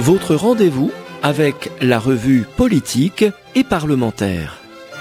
votre rendez-vous avec la revue politique et parlementaire.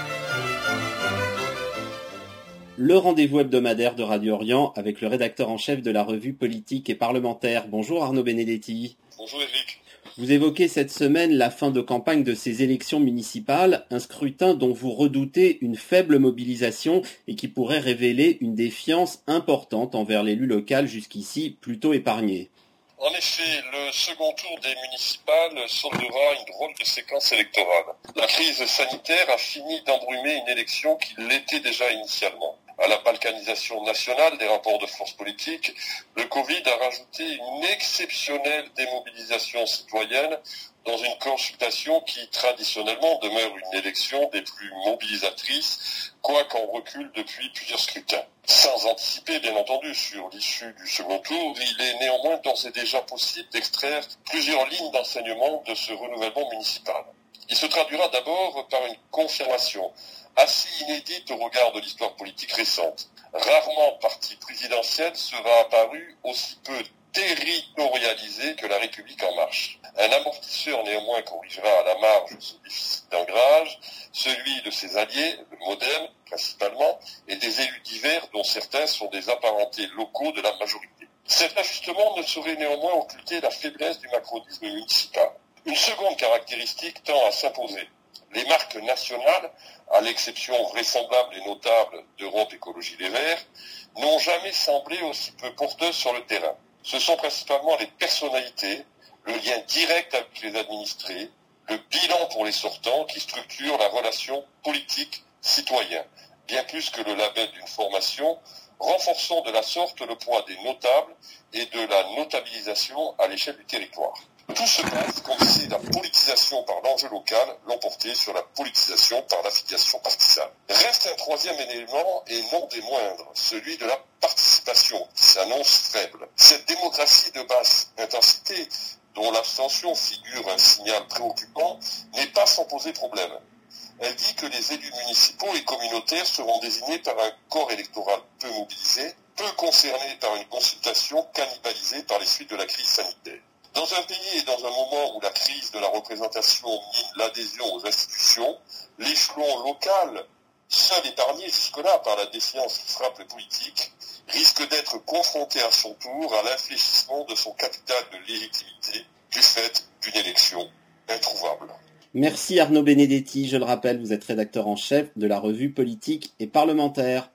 Le rendez-vous hebdomadaire de Radio Orient avec le rédacteur en chef de la revue politique et parlementaire. Bonjour Arnaud Benedetti. Bonjour Eric. Vous évoquez cette semaine la fin de campagne de ces élections municipales, un scrutin dont vous redoutez une faible mobilisation et qui pourrait révéler une défiance importante envers l'élu local jusqu'ici plutôt épargné. En effet, le second tour des municipales soldera une drôle de séquence électorale. La crise sanitaire a fini d'embrumer une élection qui l'était déjà initialement. À la balkanisation nationale des rapports de force politiques, le Covid a rajouté une exceptionnelle démobilisation citoyenne dans une consultation qui traditionnellement demeure une élection des plus mobilisatrices, quoiqu'on recule depuis plusieurs scrutins. Sans anticiper bien entendu sur l'issue du second tour, il est néanmoins d'ores et déjà possible d'extraire plusieurs lignes d'enseignement de ce renouvellement municipal. Il se traduira d'abord par une confirmation assez inédite au regard de l'histoire politique récente. Rarement parti présidentiel sera apparu aussi peu territorialisé que la République en marche. Un amortisseur néanmoins corrigera à la marge ce déficit d'ancrage, celui de ses alliés, le MoDem principalement, et des élus divers dont certains sont des apparentés locaux de la majorité. Cet ajustement ne saurait néanmoins occulter la faiblesse du macronisme municipal. Une seconde caractéristique tend à s'imposer. Les marques nationales, à l'exception vraisemblable et notable d'Europe Écologie Les Verts, n'ont jamais semblé aussi peu porteuses sur le terrain. Ce sont principalement les personnalités, le lien direct avec les administrés, le bilan pour les sortants qui structurent la relation politique-citoyen, bien plus que le label d'une formation, renforçant de la sorte le poids des notables et de la notabilisation à l'échelle du territoire. Tout se passe comme si la politisation par l'enjeu local l'emportait sur la politisation par l'affiliation partisane. Reste un troisième élément, et non des moindres, celui de la participation, qui s'annonce faible. Cette démocratie de basse intensité, dont l'abstention figure un signal préoccupant, n'est pas sans poser problème. Elle dit que les élus municipaux et communautaires seront désignés par un corps électoral peu mobilisé, peu concerné par une consultation cannibalisée par les suites de la crise sanitaire. Dans un pays et dans un moment où la crise de la représentation mine l'adhésion aux institutions, l'échelon local, seul épargné jusque-là par la défiance qui frappe les politiques, risque d'être confronté à son tour à l'infléchissement de son capital de légitimité du fait d'une élection introuvable. Merci Arnaud Benedetti. Je le rappelle, vous êtes rédacteur en chef de la revue politique et parlementaire.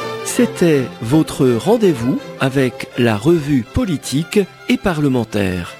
C'était votre rendez-vous avec la revue politique et parlementaire.